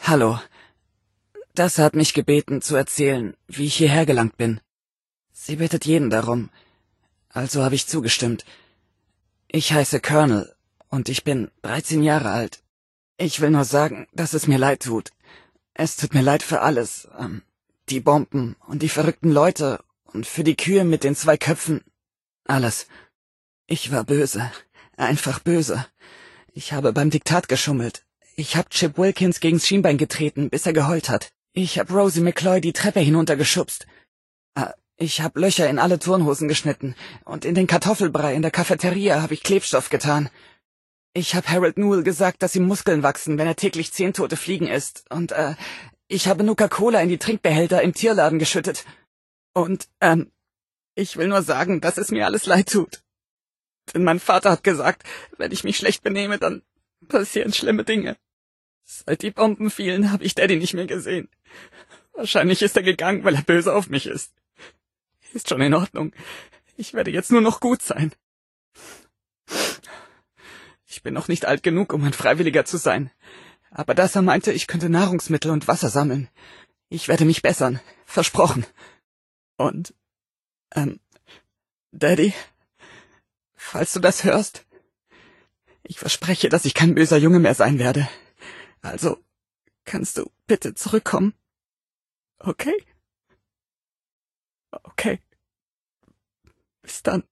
Hallo. Das hat mich gebeten, zu erzählen, wie ich hierher gelangt bin. Sie bittet jeden darum. Also habe ich zugestimmt. Ich heiße Colonel und ich bin 13 Jahre alt. Ich will nur sagen, dass es mir leid tut. Es tut mir leid für alles. Die Bomben und die verrückten Leute und für die Kühe mit den 2 Köpfen. Alles. Ich war böse. Einfach böse. Ich habe beim Diktat geschummelt. Ich hab Chip Wilkins gegens Schienbein getreten, bis er geheult hat. Ich hab Rosie McCloy die Treppe hinuntergeschubst. Ich hab Löcher in alle Turnhosen geschnitten und in den Kartoffelbrei in der Cafeteria habe ich Klebstoff getan. Ich hab Harold Newell gesagt, dass ihm Muskeln wachsen, wenn er täglich 10 tote Fliegen isst. Und, ich habe Nuka-Cola in die Trinkbehälter im Tierladen geschüttet. Und, ich will nur sagen, dass es mir alles leid tut. Denn mein Vater hat gesagt, wenn ich mich schlecht benehme, dann passieren schlimme Dinge. Seit die Bomben fielen, habe ich Daddy nicht mehr gesehen. Wahrscheinlich ist er gegangen, weil er böse auf mich ist. Ist schon in Ordnung. Ich werde jetzt nur noch gut sein. Ich bin noch nicht alt genug, um ein Freiwilliger zu sein. Aber er meinte, ich könnte Nahrungsmittel und Wasser sammeln. Ich werde mich bessern. Versprochen. Und, Daddy, falls du das hörst, ich verspreche, dass ich kein böser Junge mehr sein werde. Also, kannst du bitte zurückkommen? Okay? Okay. Bis dann.